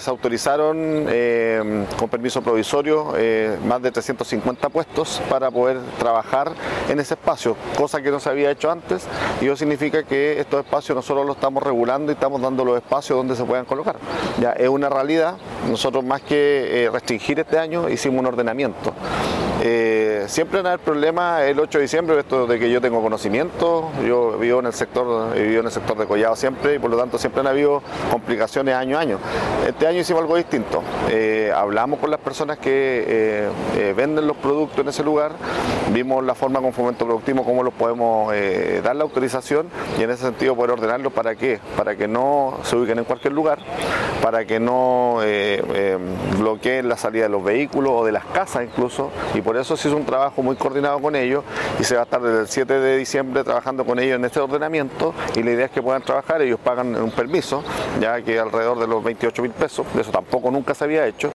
se autorizaron con permiso provisorio más de 350 puestos para poder trabajar en ese espacio, cosa que no se había hecho antes, y eso significa que estos espacios nosotros los estamos regulando y estamos dando los espacios donde se puedan colocar. Ya es una realidad. Nosotros, más que restringir este año, hicimos un ordenamiento. Siempre no hay problema el 8 de diciembre, esto de que yo tengo conocimiento, yo vivo en el sector de Collado siempre, y por lo tanto siempre han habido complicaciones año a año. Este año hicimos algo distinto. Hablamos con las personas que venden los productos en ese lugar, vimos la forma con Fomento Productivo, cómo los podemos dar la autorización, y en ese sentido poder ordenarlos. ¿Para qué? Para que no se ubiquen en cualquier lugar, para que no bloqueen la salida de los vehículos o de las casas incluso, y por eso se hizo un trabajo muy coordinado con ellos, y se va a estar desde el 7 de diciembre trabajando con ellos en este ordenamiento, y la idea es que puedan trabajar. Ellos pagan un permiso, ya que alrededor de los 28.000 pesos, de eso tampoco nunca se había hecho,